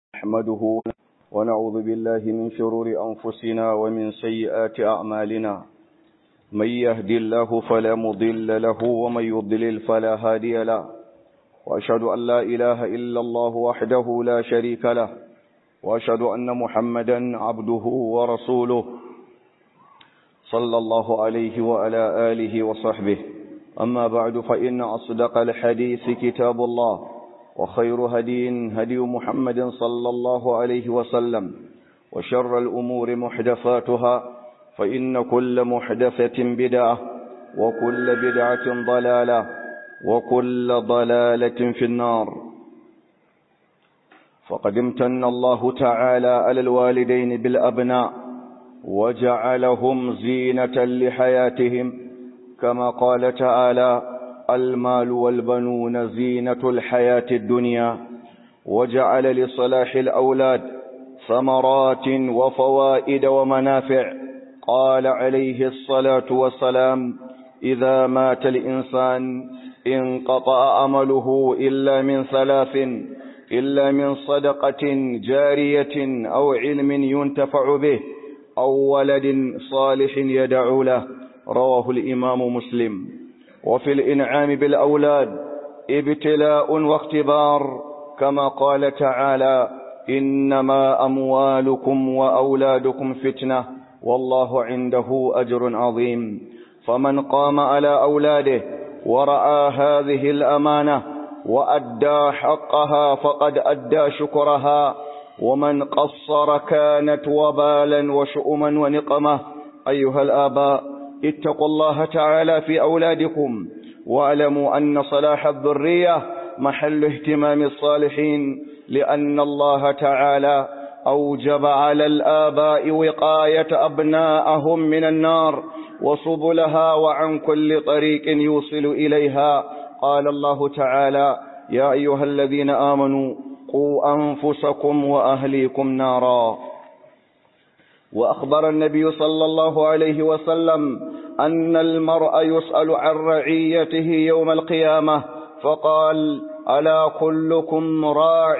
نحمده ونعوذ بالله من شرور أنفسنا ومن سيئات أعمالنا. من يهدي الله فلا مضل له ومن يضلل فلا هادي له، وأشهد أن لا إله إلا الله وحده لا شريك له، وأشهد أن محمدا عبده ورسوله صلى الله عليه وعلى آله وصحبه. أما بعد، فإن أصدق الحديث كتاب الله، وخير هدي محمد صلى الله عليه وسلم، وشر الأمور محدثاتها، فإن كل محدثة بدعة، وكل بدعة ضلالة، وكل ضلالة في النار. فقد امتن الله تعالى على الوالدين بالأبناء وجعلهم زينة لحياتهم، كما قال تعالى: المال والبنون زينة الحياة الدنيا. وجعل لصلاح الأولاد ثمرات وفوائد ومنافع. قال عليه الصلاة والسلام: إذا مات الإنسان انقطع عمله إلا من ثلاث: إلا من صدقة جارية أو علم ينتفع به أو ولد صالح يدعو له. رواه الإمام مسلم. وفي الإنعام بالأولاد ابتلاء واختبار، كما قال تعالى: إنما أموالكم وأولادكم فتنة والله عنده أجر عظيم. فمن قام على أولاده ورعى هذه الأمانة وأدى حقها فقد أدى شكرها، ومن قصر كانت وبالا وشؤما ونقمة. أيها الآباء، اتقوا الله تعالى في أولادكم، واعلموا أن صلاح الذرية محل اهتمام الصالحين، لأن الله تعالى أوجب على الآباء وقاية أبنائهم من النار وسبلها وعن كل طريق يوصل إليها. قال الله تعالى: يا أيها الذين آمنوا قوا أنفسكم وأهليكم نارا. وأخبر النبي صلى الله عليه وسلم أن المرء يسأل عن رعيته يوم القيامة، فقال: ألا كلكم راع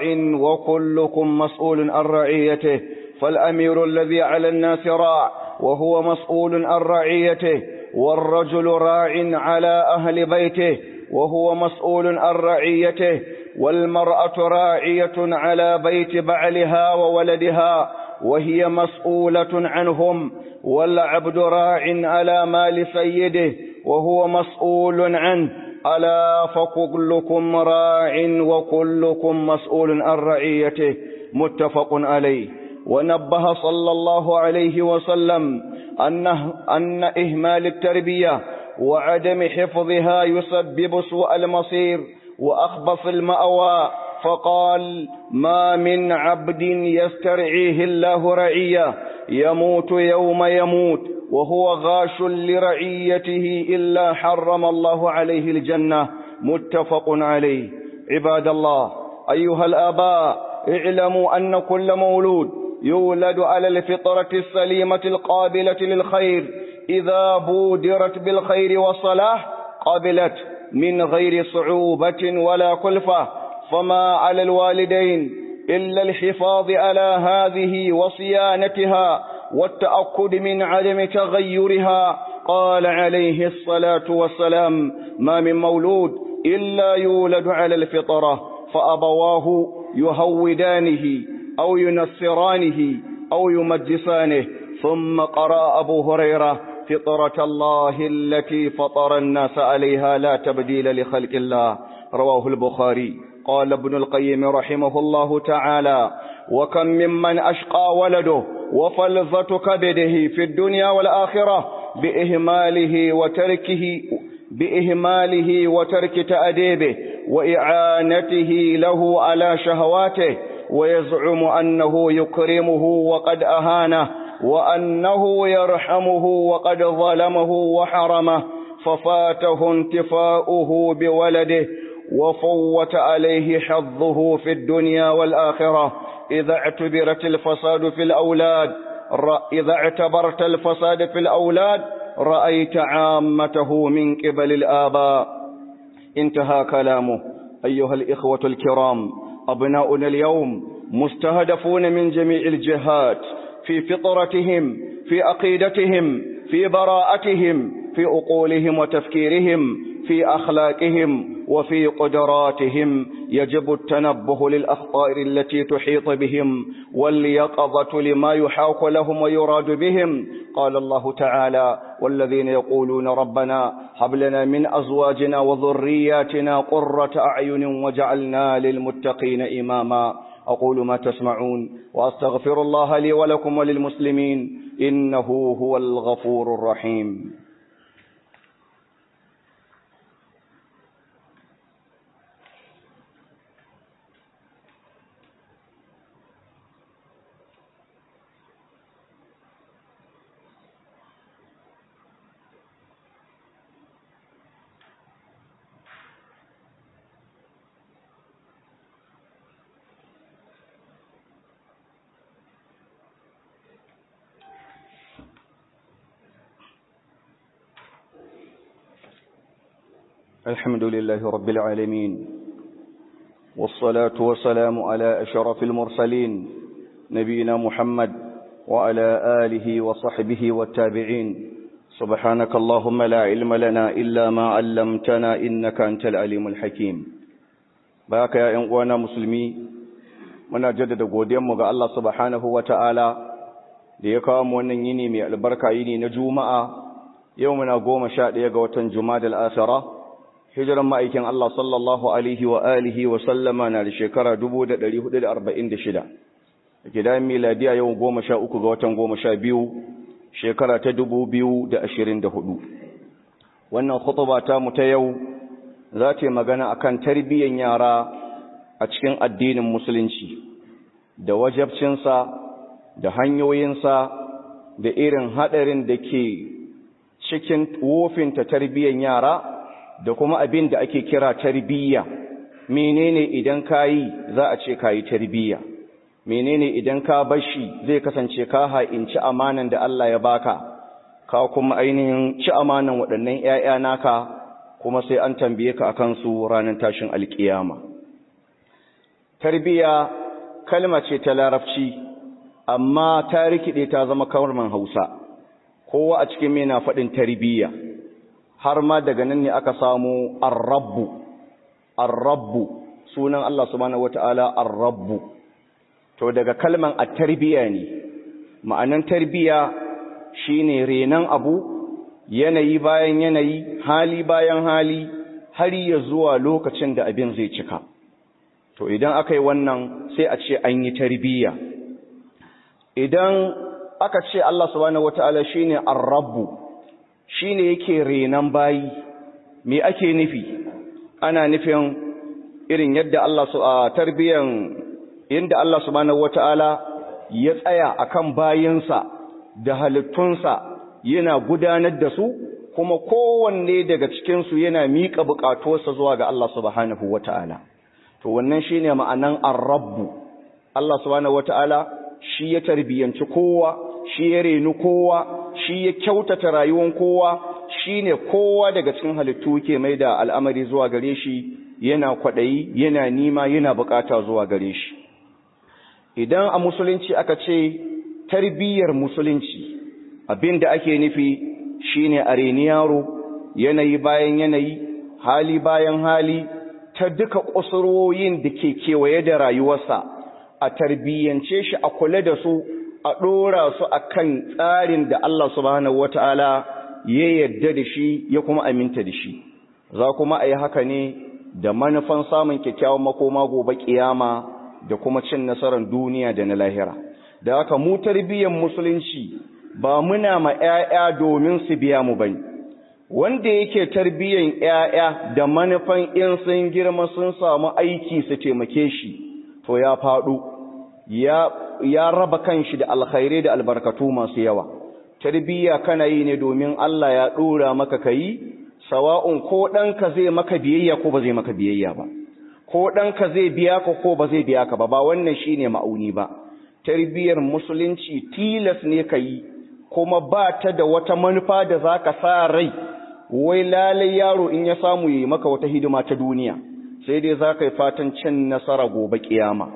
وكلكم مسؤول عن رعيته. فالأمير الذي على الناس راع وهو مسؤول عن رعيته، والرجل راع على أهل بيته وهو مسؤول عن رعيته، والمرأة راعية على بيت بعلها وولدها وهي مسؤولة عنهم، والعبد راع على مال سيده وهو مسؤول عنه. ألا فكلكم راع وكلكم مسؤول عن رعيته. متفق عليه. ونبه صلى الله عليه وسلم أن إهمال التربية وعدم حفظها يسبب سوء المصير وأخبث المأوى، فقال: ما من عبد يسترعيه الله رعية يموت يوم يموت وهو غاش لرعيته إلا حرم الله عليه الجنة. متفق عليه. عباد الله، أيها الآباء، اعلموا أن كل مولود يولد على الفطرة السليمة القابلة للخير، إذا بودرت بالخير والصلاح قبلت من غير صعوبة ولا كلفة. فما على الوالدين إلا الحفاظ على هذه وصيانتها والتأكد من عدم تغيرها. قال عليه الصلاة والسلام: ما من مولود إلا يولد على الفطرة، فأبواه يهودانه أو ينصرانه أو يمجسانه. ثم قرأ أبو هريرة: فطرة الله التي فطر الناس عليها لا تبديل لخلق الله. رواه البخاري. قال ابن القيم رحمه الله تعالى: وكم ممن أشقى ولده وفلظة كبده في الدنيا والآخرة بإهماله وترك تأديبه وإعانته له على شهواته، ويزعم أنه يكرمه وقد أهانه، وأنه يرحمه وقد ظلمه وحرمه، ففاته انتفاؤه بولده وفوت عليه حظه في الدنيا والآخرة. إذا اعتبرت الفساد في الأولاد رأيت عامته من قبل الآباء. انتهى كلامه. أيها الإخوة الكرام، أبناؤنا اليوم مستهدفون من جميع الجهات في فطرتهم، في عقيدتهم، في براءتهم، في عقولهم وتفكيرهم، في أخلاقهم وفي قدراتهم. يجب التنبه للأخطار التي تحيط بهم واليقظة لما يحاك لهم ويراد بهم. قال الله تعالى: والذين يقولون ربنا هب لنا من أزواجنا وذرياتنا قرة أعين وجعلنا للمتقين إماما. أقول ما تسمعون وأستغفر الله لي ولكم وللمسلمين، إنه هو الغفور الرحيم. الحمد لله رب العالمين، والصلاة والسلام على أشرف المرسلين نبينا محمد وعلى آله وصحبه والتابعين. سبحانك اللهم لا علم لنا إلا ما علمتنا إنك أنت العليم الحكيم. باك يا إخوانا مسلمي، muna jaddada godiyarmu ga Allah subhanahu wata'ala da ya kawo mu wannan yini mai albarka, yini na Juma'a. Yau muna 11 ga watan Jumadal Akhirah. Hijiran ma'aikin Allah sallallahu alaihi wa alihi wa sallama na da shekara 1446. Gidan miladiya yau 13 ga watan 12 shekara ta 2024. Wannan khutba ta mu ta yau za ta yi magana akan tarbiyyar yara a cikin addinin musulunci, da wajabcinsa, da hanyoyinsa, da irin hadarin da ke cikin wofinta tarbiyyar yara, da kuma abin da ake kira tarbiyya. Menene idan kayi za a ce kayi tarbiyya, menene idan ka bashi zai kasance ka ha'inci amanan da Allah ya baka, ka kuma ainihin ci amanan waɗannan ƴaƴa naka, kuma sai an tambaye ka akan su ranar tashin alkiyama. Tarbiyya kalma ce ta Larabci, amma ta rikide ta zama kalmar Hausa. Kowa a cikin mai na faɗin tarbiyya, har ma daga nan ne aka samu ar-rabbu. Ar-rabbu sunan Allah subhanahu wata'ala, ar-rabbu. To daga kalman at-tarbiyya ne. Ma'anan tarbiyya shine renan abu, yanayi bayan yanayi, hali bayan hali, har ya zuwa lokacin da abin zai cika. To idan aka yi wannan sai a ce an yi tarbiyya. Idan aka ce Allah subhanahu wata'ala shine ar-rabbu, shine yake renan bayi, me ake nufi? Ana nufin irin yadda yadda Allah subhanahu wata'ala ya tsaya akan bayinsa da halittunsa, yana gudanar da su, kuma kowanne daga cikinsu yana miƙa buƙatuwarsa zuwa ga Allah subhanahu wata'ala. To wannan shine ma'anan ar-rabbu. Allah subhanahu wata'ala shi ya tarbiyanci kowa, shi ya renu kowa, shi ya kyautata rayuwar kowa, shine kowa daga cikin halittu ke mai da al'amari zuwa gare shi, yana kwaɗayi, yana nima, yana bukata zuwa gare shi. Idan a musulunci aka ce tarbiyyar musulunci, abinda ake nufi shine a reni yaro, yanayi bayan yanayi, hali bayan hali, ta duka kusurwoyin da ke kewaye da rayuwarsa, a tarbiyyance shi, a kula da su, a ɗora su akan tsarin da Allah subhanahu wata'ala ya yarda da shi, ya kuma aminta da shi. Za kuma a yi haka ne da manufan samun kyakkyawan makoma gobe kiyama, da kuma cin nasarar duniya da na lahira. Da haka mu tarbiyyar musulunci ba muna ma ƴaƴa domin su biya mu bane. Wanda yake tarbiyyar ƴaƴa da manufan in sun girma sun samu aiki su taimake shi, to ya faɗo, ya raba kanshi da alkhairai da albarkatu masu yawa. Tarbiyya kana yi ne domin Allah ya ɗora maka kai, sawa'un ko ɗanka zai maka biyayya ko ba zai maka biyayya ba, ko ɗanka zai biya ka ko ba zai biya ka ba, ba wannan shine ma'auni ba. Tarbiyyar musulunci tilas ne ka yi, kuma ba ta da wata manufa da za ka sa rai wai lalai yaro in ya samu yi maka wata hidima ta duniya, sai dai za ka yi fatan cin nasara gobe kiyama.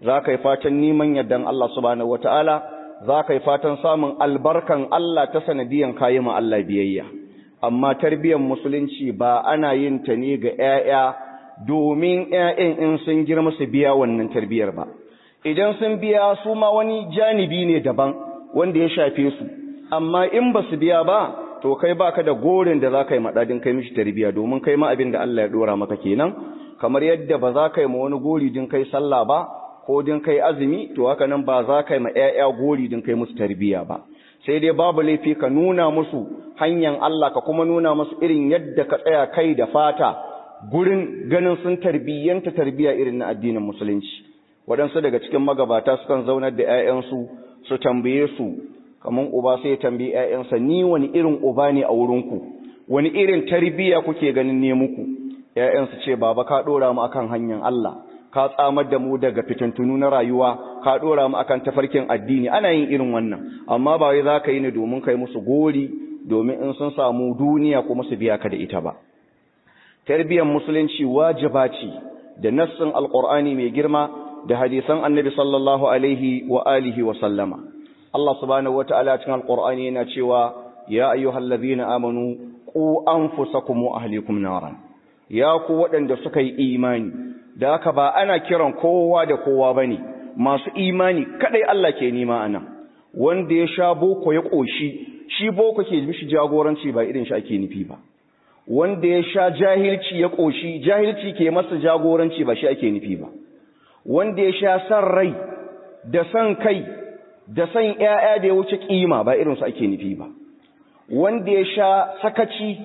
za ka yi fatan neman yardan Allah subhanahu wataala, za ka yi fatan samun albarkan Allah ta sanadiyan kayi ma Allah biyayya. Amma tarbiyyar musulunci ba ana yin ta ne ga ƴaƴa domin ƴaƴan in sun girma su biya wannan tarbiyyar ba. Idan sun biya su ma wani janibi ne daban wanda ya shafe su, amma in ba su biya ba to kai baka da gorin da za ka yi maɗadin kai mishi tarbiyya, domin kai ma abin da Allah ya ɗora maka kenan. Kamar yadda ba za ka yi ma wani gori din kai sallah ba ko din kai azumi, to haka nan ba za ka yi ma ƴaƴa gori din kai musu tarbiyya ba. Sai dai babu laifi ka nuna musu hanyar Allah, ka kuma nuna musu irin yadda ka tsaya kai da fata gurin ganin sun tarbiyyanta tarbiyya irin na addinin musulunci. Waɗansu daga cikin magabata sukan zaunar da ƴaƴansu su tambaye su, kaman uba sai ya tambayi ƴaƴansa, ni wani irin uba ne a wurinku, wani irin tarbiyya kuke ganin ne muku? Ƴaƴansu ce, baba ka ɗora mu akan hanyar Allah, ka tsamar da mu daga fitintunu na rayuwa, ka ɗora mu akan tafarkin addini. Ana yin irin wannan, amma ba wai za ka yi ne domin kai musu gori, domin in sun samu duniya kuma su biya ka da ita ba. Tarbiyyar musulunci wajiba ce da nassin alqur'ani mai girma da hadisan annabi sallallahu alaihi wa alihi wa sallama. Allah subhanahu wataala cikin alqur'ani yana cewa, ya ayyuhallazina amanu qu anfusakum wa ahlikum naran. Ya ku waɗanda suka yi imani, da haka ba ana kiran kowa da kowa bane, masu imani kadai Allah ke nima anan. Wanda ya sha boko ya koshi, shi boko ke mishi jagoranci ba irin shi ake nufi ba. Wanda ya sha jahilci ya koshi, jahilci ke masa jagoranci ba shi ake nufi ba. Wanda ya sha san rai da san kai da san ƴaƴa da ya wuce kima ba irin su ake nufi ba. Wanda ya sha sakaci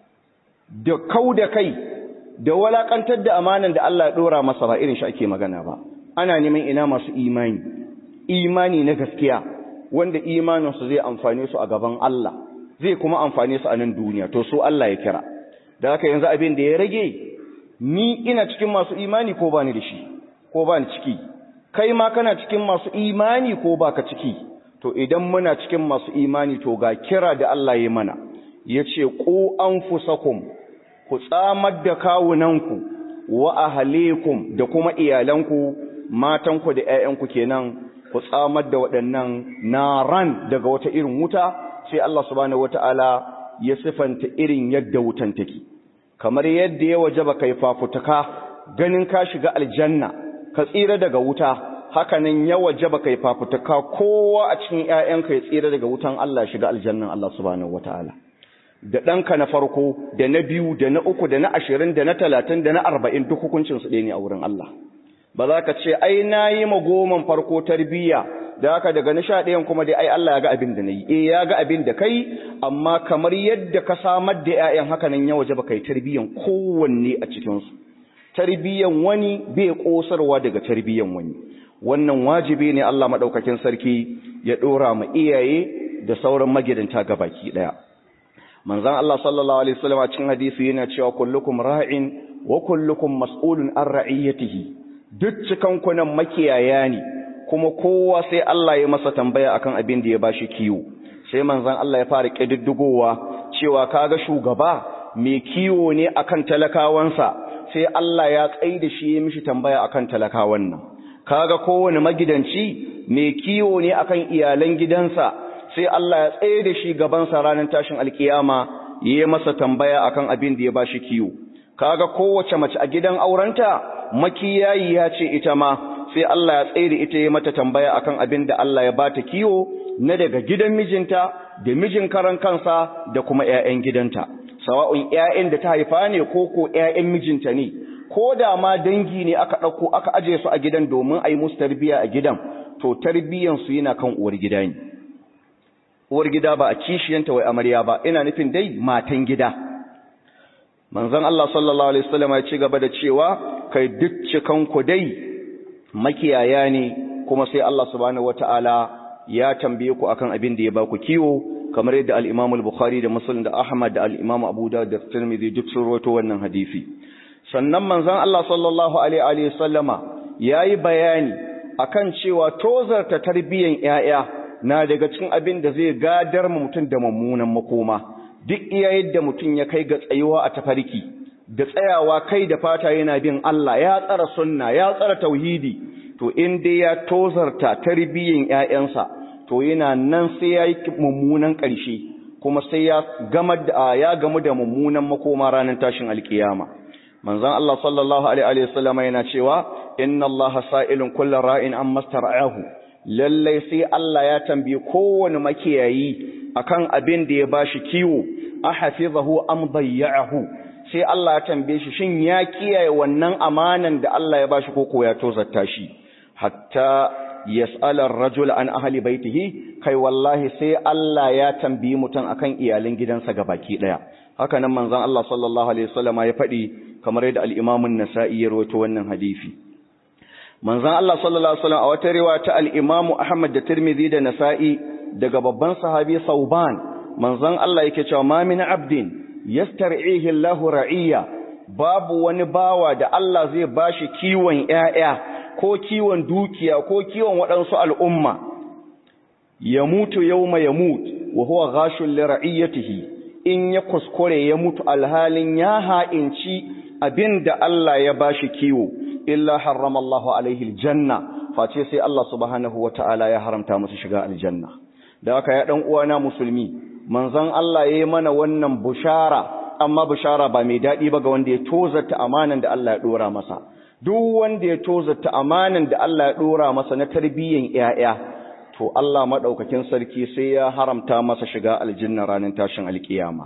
da kauda kai da walakantar da amanan da Allah ya dora masa ba irin shi ake magana ba. Ana neman ina masu imani, imani na gaskiya, wanda imaninsu zai amfane su a gaban Allah, zai kuma amfane su a nan duniya, to su Allah ya kira. Da haka yanzu abin da ya rage, ni ina cikin masu imani ko ba ni da shi, ko ba ni ciki, kai ma kana cikin masu imani ko ba ka ciki. To idan muna cikin masu imani, to ga kira da Allah ya mana, ya ce ku anfusakum, ku tsamar da kawunanku, wa ahlikum da kuma iyalanku, matanku da ƴaƴanku kenan, ku tsamar da waɗannan naran daga wata irin wuta. Sai Allah subhanahu wataala ya sifanta irin yadda wutan take, kamar yadda ya wajaba kai fafutuka ganin ka shiga aljanna ka tsira daga wuta, haka nan ya wajaba kai fafutuka kowa a cikin ƴaƴanka ya tsira daga wutan Allah, shiga aljannan Allah subhanahu wataala. Da ɗanka na farko da na biyu da na uku da na 20 da na 30 da na 40 duk hukuncin su ɗaya ne a wurin Allah. Ba za ka ce ai nayi ma goman farko tarbiyya, da haka daga na 11 kuma dai ai Allah ya ga abin da nayi. Ya ga abin da kai, amma kamar yadda ka samar da ƴaƴan haka nan ya wajaba kai tarbiyyan kowanne a cikin su. Tarbiyyan wani bai kosarwa daga tarbiyyan wani. Wannan wajibi ne Allah madaukakin sarki ya dora ma iyaye da sauran magidanta gabaki daya. Manzon Allah sallallahu alaihi wasallam a cikin hadisi yana cewa kullukum ra'in wa kullukum mas'ulun an ra'iyatihi. Duk cikan ku nan makiyaya ne, kuma kowa sai Allah ya masa tambaya akan abin da ya bashi kiwo. Sai manzon Allah ya fara kididdigowa cewa kaga shugaba mai kiwo ne akan talakawansa, sai Allah ya tsaida shi ya mishi tambaya akan talakawan nan. Kaga kowane magidanci mai kiwo ne akan iyalan gidansa, sai Allah ya tsaye da shi gabansa ranar tashin alkiyama ya yi masa tambaya akan abin da ya bashi kiwo. Kaga kowace mace a gidan aurenta makiyayi ya ce ita ma, sai Allah ya tsaye da ita ya mata tambaya akan abin da Allah ya bata kiwo na daga gidan mijinta da mijin karan kansa da kuma ƴaƴan gidanta. Sawa'un ƴaƴan da ta haifa ne ko ƴaƴan mijinta ne, ko da ma dangi ne aka ɗauko aka aje su a gidan domin a yi musu tarbiyya a gidan, to tarbiyyansu yana kan uwar gida ne. Uwar gida ba a kishiyanta wai amarya ba, ina nufin dai matan gida. Manzon Allah sallallahu alaihi wasallam ya ci gaba da cewa kai duk cikan ku dai makiyaya ne, kuma sai Allah subhanahu wataala ya tambaye ku akan abin da ya ba ku kiwo, kamar yadda al-Imam al-Bukhari da Muslim da Ahmad da al-Imam Abu Dawud da Tirmidhi duk sun rawaito wannan hadisi. Sannan manzon Allah sallallahu alaihi wasallama yayi bayani akan cewa tozarta tarbiyan ƴaƴa na daga cikin abin da zai gadar mutum da mummunan makoma. Duk iya yadda mutum ya kai ga tsayuwa a tafarki da tsayawa kai da fata yana bin Allah, ya tsara sunna, ya tsara tauhidi, to in dai ya tozarta tarbiyyan ƴaƴansa to yana nan sai yayi mummunan ƙarshe kuma sai ya gamu da mummunan makoma ranar tashin alkiyama. Manzon Allah sallallahu alaihi wasallam yana cewa inna Allah sa'ilun kullu ra'in amma star'ahu, lalle sai Allah ya tambaye kowane makiyayi akan abin da ya bashi kiwo, ahfizahu am dayya'ahu, sai Allah ya tambaye shi shin ya kiyaye wannan amanan da Allah ya bashi ko ya tozarta shi. Hatta yas'ala ar-rajul an ahli baitihi, kai wallahi sai Allah ya tambayi mutum akan iyalan gidansa gabaki daya. Haka nan manzon Allah sallallahu alaihi wasallam ya faɗi kamar yadda al-Imam an-Nasa'i ya rawaito wannan hadisi. Manzon Allah sallallahu alaihi wasallam a wata riwaya ta al-Imam Ahmad da Tirmidhi da Nasa'i daga babban sahabi Sauban, manzon Allah yake cewa ma min abdin yastar'ihi Allahu ra'iyya, babu wani bawa da Allah zai bashi kiwon ƴaƴa ko kiwon dukiya ko kiwon waɗansu al'umma, ya mutu yawma yamut wa huwa ghashul li ra'iyatihi, in ya kuskure ya mutu alhalin ya ha'inci abinda Allah ya bashi kiwo, illa harrama Allahu alaihi aljanna, face sai Allah subhanahu wata'ala ya haramta masa shiga aljanna. Da haka ya dan uwana musulmi, manzon Allah yayi mana wannan bushara, amma bushara ba mai dadi ba ga wanda ya tozarta amanan da Allah ya dora masa. Duk wanda ya tozarta amanan da Allah ya dora masa na tarbiyyan ƴaƴa, to Allah madaukakin sarki sai ya haramta masa shiga aljanna ranar tashin alkiyama.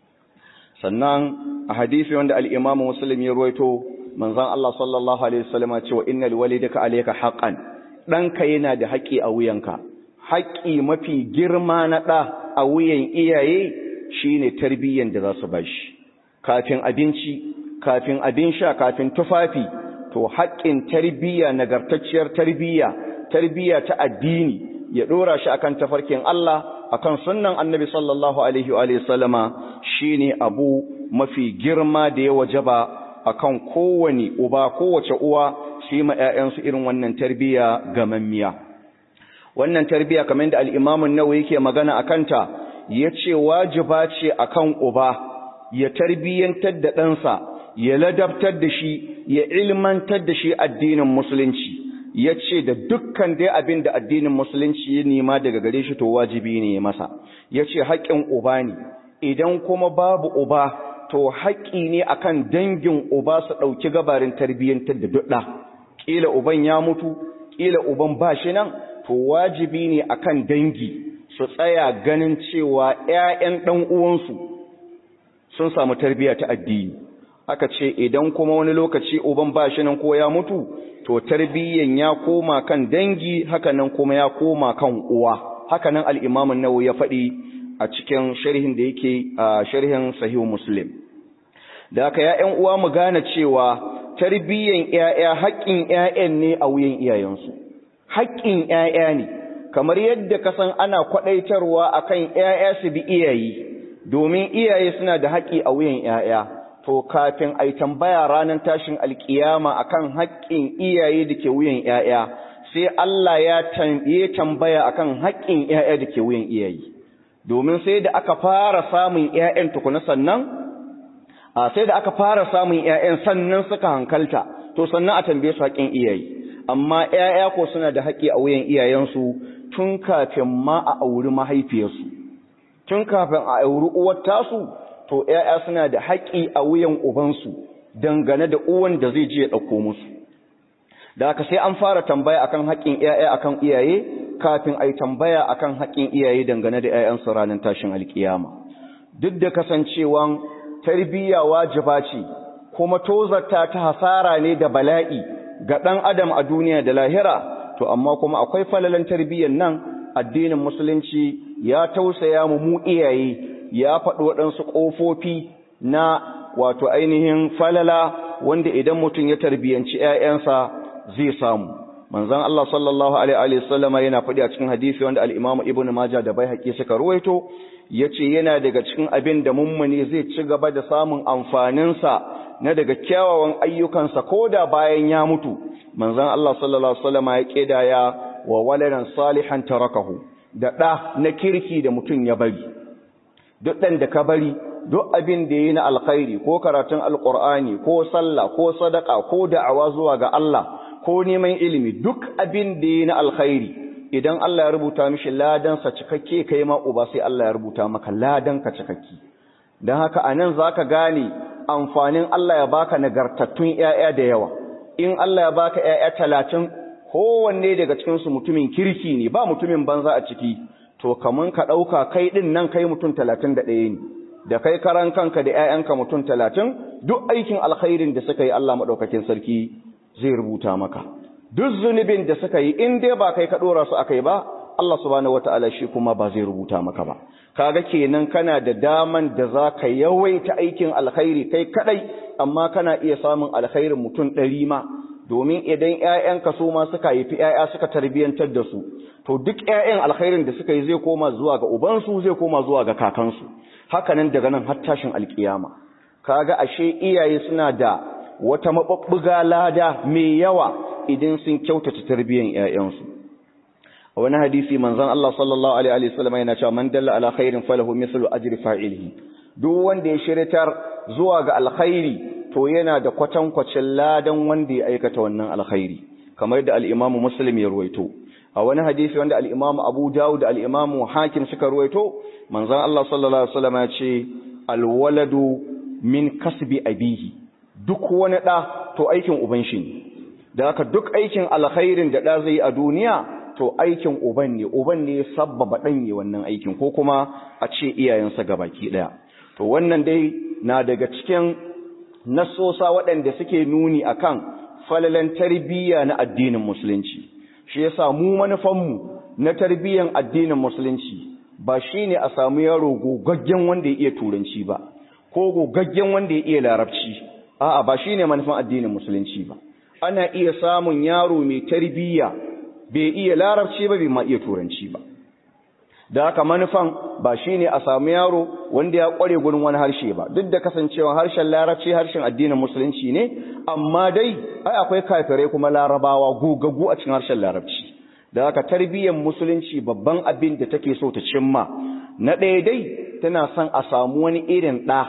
Sannan a hadisi wanda al-Imam Muslim ya ruwaito, manzon Allah sallallahu alaihi wasallam ya ce wa innal walidaka alayka haqqan, danka yana da haƙi a wuyanka. Haƙi mafi girma na ɗa a wuyan iyaye shine tarbiyyan da za su bashi, kafin abinci, kafin abin sha, kafin tufafi. To haƙƙin tarbiyya, nagartacciyar tarbiyya ta addini, ya ɗora shi akan tafarkin Allah, akan sunnan Annabi sallallahu alaihi wa sallama, shine abu mafi girma da ya wajaba akan kowani uba, kowace uwa su yi ma ƴaƴansu irin wannan tarbiyya gamammiya. Wannan tarbiyya kamar da al-Imam an-Nawawi yake magana akanta, yace wajiba ce akan uba ya tarbiyyantar da ɗansa, ya ladabtar da shi, ya ilmantar da shi addinin musulunci. Yace da dukkan dai abin da addinin musulunci ya nema daga gare shi to wajibi ne masa. Yace haƙƙin uba ne, idan kuma babu uba to haƙƙi ne akan dangin uba su ɗauki gabarin tarbiyyantar da duɗa. Ƙila uban ya mutu, ƙila uban ba shi nan, to wajibi ne akan dangi su tsaya ganin cewa ƴaƴan ɗan uwansu sun samu tarbiyya ta addini. Aka ce idan kuma wani lokaci uban ba shi nan ko ya mutu, to tarbiyyan ya koma kan dangi, haka nan kuma ya koma kan uwa. Haka nan al-Imam an-Nawawi ya faɗi a cikin sharhin da yake a sharhin Sahih Muslim. Da haka ya ƴan uwa mu gane cewa tarbiyyan ƴaƴa haƙƙin ƴaƴan ne a wuyan iyayensu. Haƙƙin ƴaƴa ne, kamar yadda ka san ana kwaɗaitarwa akan ƴaƴa su bi iyaye, domin iyaye suna da haƙƙi a wuyan ƴaƴa. To kafin ai tambaya ranar tashin alkiyama akan haƙƙin iyaye da ke wuyan ƴaƴa, sai Allah ya tambaya akan haƙƙin ƴaƴa da ke wuyan iyaye. Domin sai da aka fara samun ƴaƴan tukuna sannan, sai da aka fara samun ƴaƴan sannan suka hankalta, to sannan a tambaye su haƙƙin iyaye. Amma ƴaƴa ko suna da haƙƙi a wuyan iyayensu tun kafin ma a auri mahaifiyarsu, tun kafin a auri uwar tasu. To ƴaƴa suna da haƙƙi a wuyan ubansu dangane da uwan da zai je ya ɗauko musu. Da haka sai an fara tambaya akan haƙƙin ƴaƴa akan iyaye kafin ai tambaya akan haƙƙin iyaye dangane da ƴaƴansu ranar tashin alƙiyama. Duk da kasancewan tarbiyya wajiba ce, kuma tozarta ta hasara ne da bala'i ga ɗan adam a duniya da lahira, to amma kuma akwai falalan tarbiyyar nan. Addinin musulunci ya tausaya mu iyaye, ya faɗi waɗansu ƙofofi na wato ainihin falala wanda idan mutum ya tarbiyyanci ‘ya'yansa zai samu. Manzon Allah sallallahu alaihi wasallama yana faɗi a cikin hadisi wanda al-Imam Ibn Majah da Baihaqi suka ruwaito, yace yana daga cikin abin da mummuni zai ci gaba da samun amfaninsa na daga kyawawan ayyukansa koda bayan ya mutu. Manzon Allah sallallahu alaihi wasallama ya kedaya wa waladan salihan tarakahu, da ɗa na kirki da mutum ya bari. Duk ɗan da ka bari, duk abin da yi na alkhairi ko karatun alƙur'ani ko sallah ko sadaka ko da'awa zuwa ga Allah, ko neman ilimi duk abin da ya na alkhairi idan Allah ya rubuta mishi ladansa cikakke kai ma uba sai Allah ya rubuta maka ladanka cikakke don haka anan zaka gane amfanin Allah ya baka nagartattun ƴaƴa da yawa in Allah ya baka ƴaƴa 30 kowanne daga cikin su mutumin kirki ne ba mutumin banza a ciki to kaman ka dauka kai din nan kai mutum 31 ne da kai karan kanka da ƴaƴanka mutum 30 duk aikin alkhairin da suka yi Allah madaukakin sarki zai rubuta maka duk zunubin da suka yi in dai ba kai ka dora su akai ba Allah subhanahu wataala shi kuma ba zai rubuta maka ba kaga kenan kana da daman da zaka yawaita aikin alkhairi kai kadai amma kana iya samun alkhairin mutum 100 ma domin idan ƴaƴanka su ma suka yi ƴaƴa suka tarbiyantar da su to duk ƴaƴan alkhairin da suka yi zai koma zuwa ga ubansu zai koma zuwa ga kakansu haka nan daga nan har tashin alkiyama kaga ashe iyaye suna da wata mabubbuga lada mai yawa idan sun kyautata tarbiyan ƴaƴansu a wani hadisi manzon Allah sallallahu alaihi wasallam yana cewa man dalla ala khairin falahu mithlu ajri fa'ilihi duk wanda ya shiritar zuwa ga alkhairi to yana da kwatankwacin ladan wanda ya aikata wannan alkhairi kamar da al-Imam Muslim ya ruwaito a wani hadisi wanda al-Imam Abu Dawud da al-Imam Hakim suka ruwaito manzon Allah sallallahu alaihi wasallam ya ce al-waladu min kasbi abihi duk wani da to aikin uban shi ne da haka duk aikin alkhairin da da zai a duniya to aikin uban ne ya sabbaba danye wannan aikin ko kuma a ce iyayensa gabaki daya to wannan dai na daga cikin nasosa waɗanda suke nuni akan falalan tarbiyya na addinin musulunci shi yasa mu manufanmu na tarbiyyan addinin musulunci ba shine a samu yaro gogaggen wanda ya iya turanci ba ko gogaggen wanda ya iya larabci a'a ba shine manufan addinin musulunci ba ana iya samun yaro mai tarbiyya bai iya larabci ba bai ma iya turanci ba da haka manufan ba shine a samu yaro wanda ya kware gurin wani harshe ba duk da kasancewa harshen larabci harshen addinin musulunci ne amma dai ai akwai kafirai kuma larabawa gogagu a cikin harshen larabci da haka tarbiyyar musulunci babban abin da take so ta cimma na ɗaya dai tana son a samu wani irin ɗa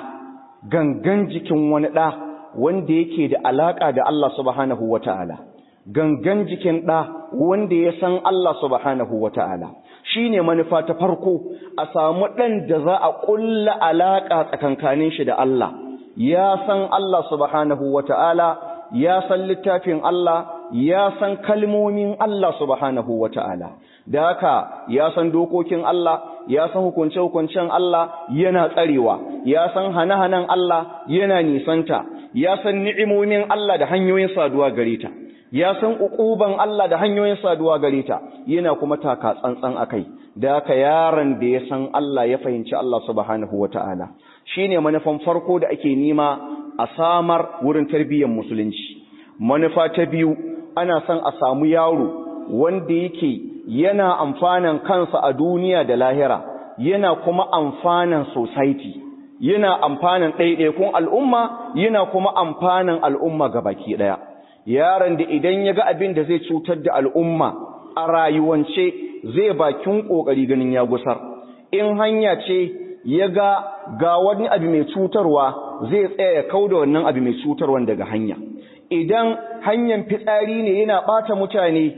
gangan jikin wani ɗa wanda yake da alaka da Allah subhanahu wata'ala gangan jikin ɗa wanda ya san Allah subhanahu wata'ala shine manufa ta farko a samu ɗan da za a ƙulla alaka tsakankanin shi da Allah ya san Allah subhanahu wata'ala ya san littafin Allah ya san kalmomin Allah subhanahu wata'ala da haka ya san dokokin Allah ya san hukunce-hukuncen Allah yana tsarewa ya san hane-hanen Allah yana nisanta ya san ni'imomin Allah da hanyoyin saduwa gare ta ya san uquban Allah da hanyoyin saduwa gare ta yana kuma taka tsantsan akai da haka yaron da ya san Allah ya fahimci Allah subhanahu wataala shine manufan farko da ake nima a samar wurin tarbiyyar musulunci manufa ta biyu ana son a samu yaro wanda yake yana amfanan kansa a duniya da lahira yana kuma amfanan society yana amfanan ɗaiɗaikun al'umma yana kuma amfanan al'umma gabaki ɗaya yaron da idan ya ga abin da zai cutar da al'umma a rayuwance zai bakin ƙoƙari ganin ya gusar in hanya ce ya ga wani abu mai cutarwa zai tsaya ya kauda wannan abu mai cutarwan daga hanya idan hanyar fitsari ne yana ɓata mutane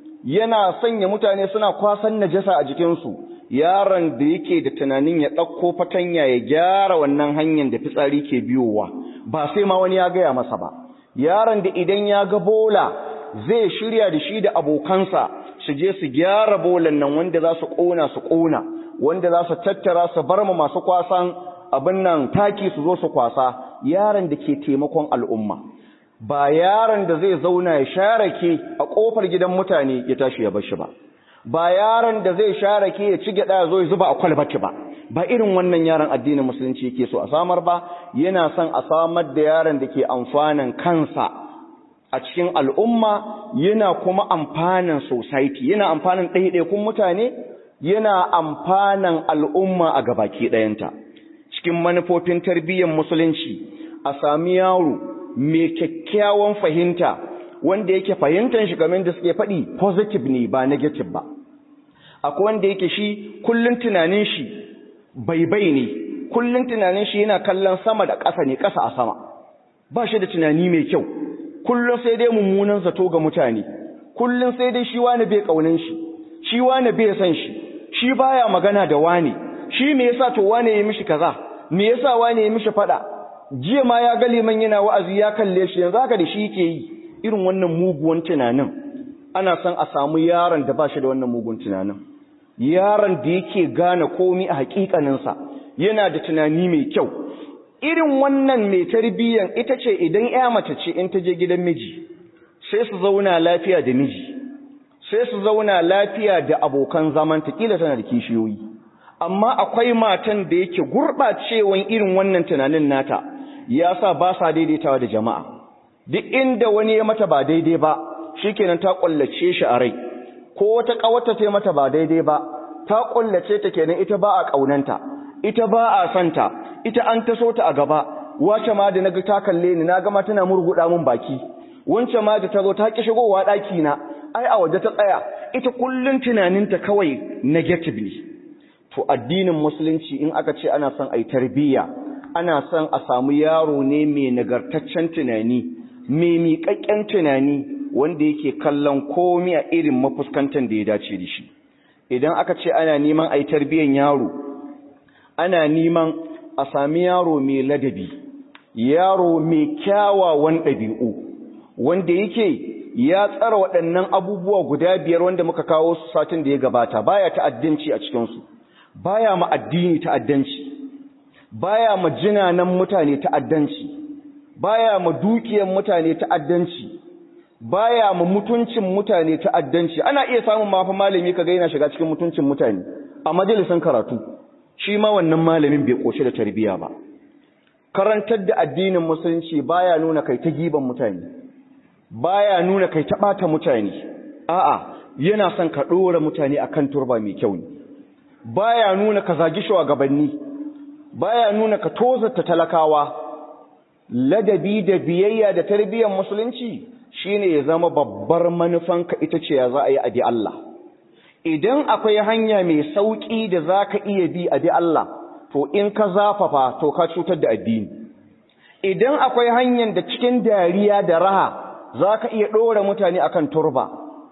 yana sanya mutane suna kwasan najasa a jikinsu yaron da yake da tunanin ya ɗauko fatanya ya gyara wannan hanyar da fitsari ke biyowa ba sai ma wani ya gaya masa ba yaron da idan ya ga bola zai shirya da shi da abokansa su je su gyara bolan nan wanda za su ƙona wanda za su tattara su bar mu masu kwasan abin nan taki su zo su kwasa yaron da ke taimakon al'umma ba yaron da zai zauna ya sharake a kofar gidan mutane ya tashi ya bar shi ba yaron da zai sharake ya ci gyada ya zo ya zuba a kwalbati ba irin wannan yaron addinin musulunci yake so a samar ba yana son a samar da yaron da ke amfanan kansa a cikin al'umma yana kuma amfanan society yana amfanan ɗaiɗaikun mutane yana amfanan al'umma a gabaki ɗayanta cikin manufofin tarbiyyar musulunci a sami yaro mai kyakkyawan fahimta wanda yake fahimtar shi kamar da suke faɗi positive ne ba negative ba akwai wanda yake shi kullun tunanin shi baibai ne kullun tunanin shi yana kallon sama da ƙasa ne ƙasa a sama ba shi da tunani mai kyau kullum sai dai mummunan zato ga mutane, kullum sai dai shi wani bai kaunan shi wani bai san shi baya magana da wani, shi me yasa to wani ya mishi kaza, me yasa wani ya mishi fada, jiya ma ya ga liman yana wa'azi ya kalle shi, yanzu haka da shi yake yi. Irin wannan muguwan tunanin ana son a samu yaron da ba shi da wannan mugun tunanin, yaron da yake gane komai a hakikaninsa, yana da tunani mai kyau. Irin wannan mai tarbiyyan ita ce idan ya mace ce in ta je gidan miji sai su zauna lafiya da miji, sai su zauna lafiya da abokan zaman ta, kila tana da kishiyoyi, amma akwai matan da yake gurɓacewan irin wannan tunanin nata ya sa ba sa daidaitawa da jama'a. Duk inda wani ya mata ba daidai ba shikenan ta kullace shi a rai, ko wata ƙawarta ta mata ba daidai ba ta kullace ta kenan, ita ba a ƙaunanta, ita ba a santa, ita an taso ta a gaba. Wace ma da naga ta kalle ni naga ma tana murguda mun baki, wance ma da tazo ta ki shigowa daki na, ai a waje ta tsaya, ita kullun tunaninta kawai negative ne. To addinin musulunci in aka ce ana son ai tarbiyya, ana son a samu yaro ne mai nagartaccen tunani, mai miƙaƙƙen tunani, wanda yake kallon komai a irin mafuskantan da ya dace da shi. Idan aka ce ana neman ai tarbiyyan yaro, ana neman a sami yaro mai ladabi, yaro mai kyawawan ɗabi'u, wanda yake ya tsara waɗannan abubuwa guda 5 wanda muka kawo su satin da ya gabata. Baya ta'addanci a cikinsu, baya ma addini ta'addanci, baya ma jinanan mutane ta'addanci, baya ma dukiyar mutane ta'addanci, baya ma mutuncin mutane ta'addanci. Ana iya samun mafi malami kaga yana shiga cikin mutuncin mutane a majalisan karatu, shi ma wannan malamin bai koshi da tarbiya ba. Karantar da addinin musulunci baya nuna kai ta giban mutane, baya nuna kai ta bata mutane, a'a yana son ka dora mutane akan turba mai kyau ne. Baya nuna ka zagi shugabanni, baya nuna ka tozarta talakawa. Ladabi da biyayya da tarbiyyar musulunci shine ya zama babbar manufanka ita ce ya za a yi abi Allah. Idan akwai hanya mai sauki da zaka iya bi abi Allah, to in ka zafafa to ka cutar da addini. Idan akwai hanyar da cikin dariya da raha zaka iya dora mutane akan turba,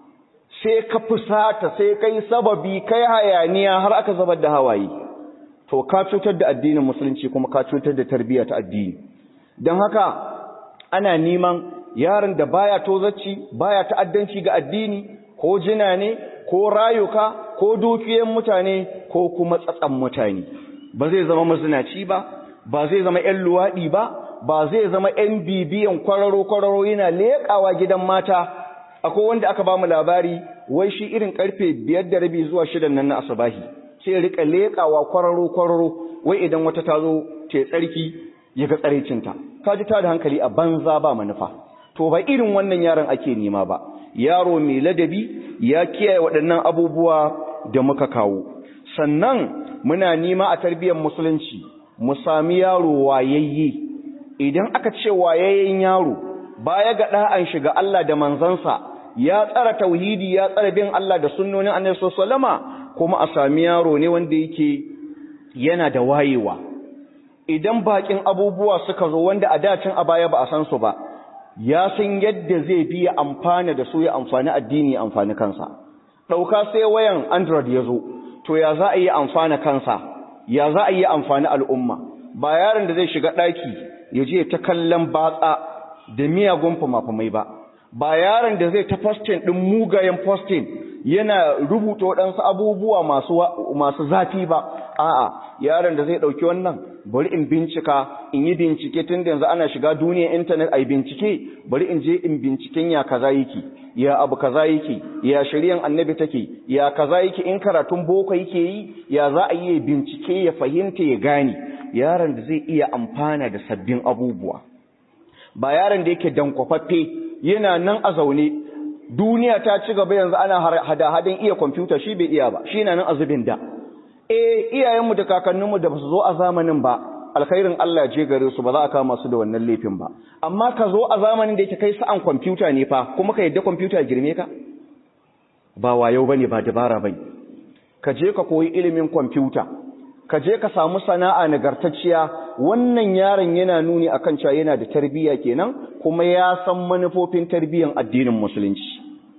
sai ka fusata, sai kai sababi, kai hayaniya har aka zubar da hawaye, to ka cutar da addinin musulunci kuma ka cutar da tarbiyya ta addini. Don haka ana neman yaron da baya tozarci, baya ta'addanci ga addini, ko jina ne, ko rayuka, ko dukiyoyin mutane, ko kuma tsatsan mutane. Ba zai zama mazinaci ba, ba zai zama ƴan luwaɗi ba, ba zai zama ƴan bibiyan kwararo yana leƙawa gidan mata. Akwai wanda aka ba mu labari, wai shi irin karfe 5:30 zuwa 6 nan na asubahi sai rika leƙawa kwararo, wai idan wata ta zo ce tsarki ya ga tsarecinta. Ka ji ta da hankali a banza ba manufa. To ba irin wannan yaron ake nema ba, yaro mai ladabi ya kiyaye waɗannan abubuwa da muka kawo. Sannan muna nema a tarbiyyar musulunci mu sami yaro wayayye. Idan aka ce wayayyen yaro, baya ga da'an shiga Allah da manzansa, ya tsara tauhidi, ya tsara bin Allah da sunnonin Annabi sallallahu alaihi wasallama, kuma a sami yaro ne wanda yake yana da wayewa. Idan bakin abubuwa suka zo wanda a dacin a baya ba a san su ba, ya san yadda zai bi ya amfana da su, ya amfani addini, ya amfani kansa. Dauka sai wayan Android ya zo, to ya za a yi amfana kansa, ya za a yi amfani al'umma. Ba yaron da zai shiga daki ya je ta kallon batsa da miyagun fama-famai ba, ba yaron da zai ta posting din mugayen posting yana rubuta waɗansu abubuwa masu zafi ba. A'a, yaron da zai ɗauki wannan, bari in bincika, in yi bincike, tun da yanzu ana shiga duniyar intanet a yi bincike, bari in je in binciken ya kaza yake, ya abu kaza yake, ya shari'an annabi take, ya kaza yake, in karatun boko yake yi, ya za a yi bincike, ya fahimta, ya gane. Yaron da zai iya amfana da sabbin abubuwa, ba yaron da yake dankwafaffe yana nan a zaune. Duniya ta ci gaba yanzu, ana hada-hadan iya kwamfuta, shi bai iya ba, shi na nan a zubin da. Iyayenmu da kakanninmu da ba su zo a zamanin ba, alkhairin Allah je gare su, ba za a kama su da wannan laifin ba. Amma ka zo a zamanin da yake kai sa'an kwamfuta ne fa, kuma ka yadda kwamfuta ya girme ka? Ba wayo bane, ba dabara bane. Ka je ka koyi ilimin kwamfuta, ka je ka samu sana'a nagartacciya, wannan yaron yana nuni akan cewa yana da tarbiyya kenan kuma ya san manufofin tarbiyyar addinin musulunci.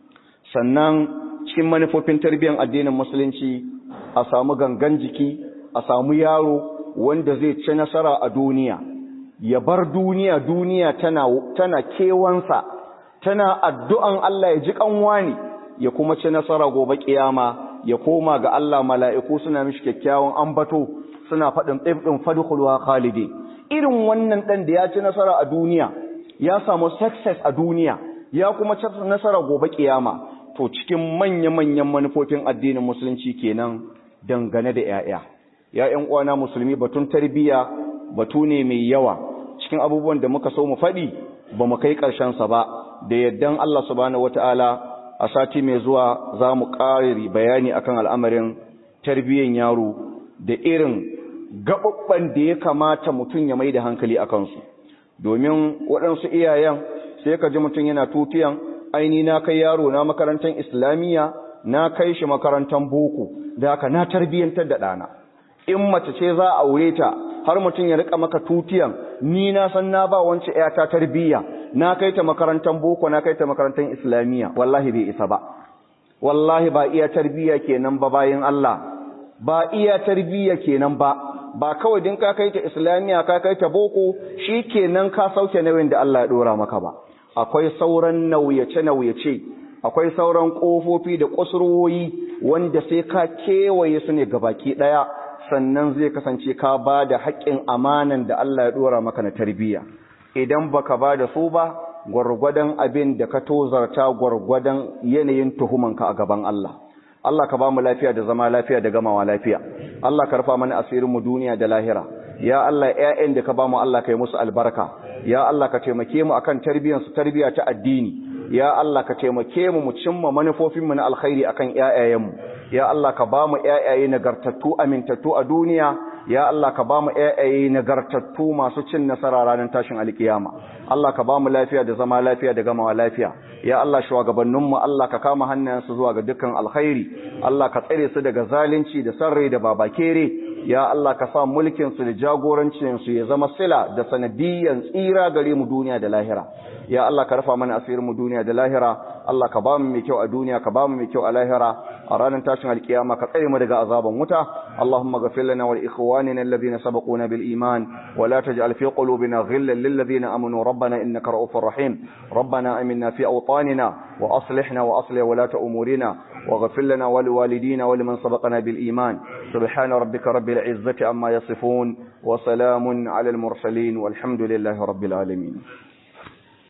Sannan cikin manufofin tarbiyyar addinin musulunci a samu gangan jiki, a samu yaro wanda zai ci nasara a duniya, ya bar duniya tana kewansa, tana addu'an Allah ya ji kanwani, ya kuma ci nasara gobe kiyama, ya koma ga Allah, mala'iku suna mishi kyakkyawan ambato, suna faɗin ɗin fadkhuluha khalidi. Irin wannan ɗan da ya ci nasara a duniya, ya samu success a duniya, ya kuma ci nasara gobe kiyama, to cikin manya-manyan manufofin addinin musulunci kenan dangane da ‘ya'ya. ‘Ya'yan uwana musulmi, batun tarbiyya batu ne mai yawa, cikin abubuwan da muka so mu faɗi ba mu kai ƙarshensa ba, da yaddan Allah subhanahu wata'ala a sati mai zuwa za mu ƙari bayani akan al'amarin tarbiyyan yaro da irin gaɓaɓɓen da ya kamata mutum ya mai da hankali a kansu. Domin waɗansu iyayen sai ka ji mutum yana tutiyan, aini na kai yaro na makarantar islamiyya, na kai shi makarantar boko, da haka na tarbiyyantar da ɗana. In mace ce za a aure ta, har mutum ya rika maka tutiyan, ni na san na ba wance ƴata tarbiyya, na kai ta makarantar boko, na kai ta makarantar islamiyya. Wallahi bai isa ba, wallahi ba iya tarbiyya kenan ba bayin Allah, ba iya tarbiyya kenan ba kawai din ka kai ta islamiyya, ka kai ta boko shikenan ka sauke nauyin da Allah ya dora maka ba. Akwai sauran nauyace akwai sauran kofofi da kusurwoyi wanda sai ka kewaye su ne gabaki daya, sannan zai kasance ka ba da haƙƙin amanan da Allah ya dora maka na tarbiyya. Idan baka ba da su ba, gwargwadon abin da ka tozarta, gwargwadon yanayin tuhumanka a gaban Allah. Allah ka ba mu lafiya da zama lafiya da gamawa lafiya. Allah ka rufa mana asirin mu duniya da lahira. Ya Allah, ƴaƴan da ka ba mu, Allah ka yi musu albarka. Ya Allah, ka taimake mu akan tarbiyyar su, tarbiyya ta addini. Ya Allah, ka taimake mu mu cimma manufofin mu na alkhairi akan ƴaƴayen mu. Ya Allah, ka ba mu ƴaƴaye nagartattu, amintattu a duniya. Ya Allah, ka ba mu ƴaƴaye nagartattu masu cin nasara ranar tashin alkiyama. Allah, ka ba mu lafiya da zama lafiya da gamawa lafiya. Ya Allah, shugabanninmu, Allah ka kama hannayensu zuwa ga dukkan alkhairi. Allah ka tsare su daga zalunci da sarrai da babakere. Ya Allah, ka sa mulkin su da jagorancin su ya zama sila da sanadiyan tsira gare mu duniya da lahira. Ya Allah, ka rufa mana asirin mu duniya da lahira. Allah, ka ba mu mai kyau a duniya, ka ba mu mai kyau a lahira. A ranar tashin alkiyama ka tsare mu daga azaban wuta. Allahumma ghfir lana wa li ikhwanina alladhina sabaquna bil iman wa la taj'al fi qulubina ghillan lil ladhina amanu rabbana innaka ra'ufur rahim. Rabbana aminna fi awtanina wa aslihna wa aslih walata umurina واغفر لنا ولوالدينا ولمن سبقنا بالإيمان. سبحان ربك رب العزة عما يصفون وسلام على المرسلين والحمد لله رب العالمين.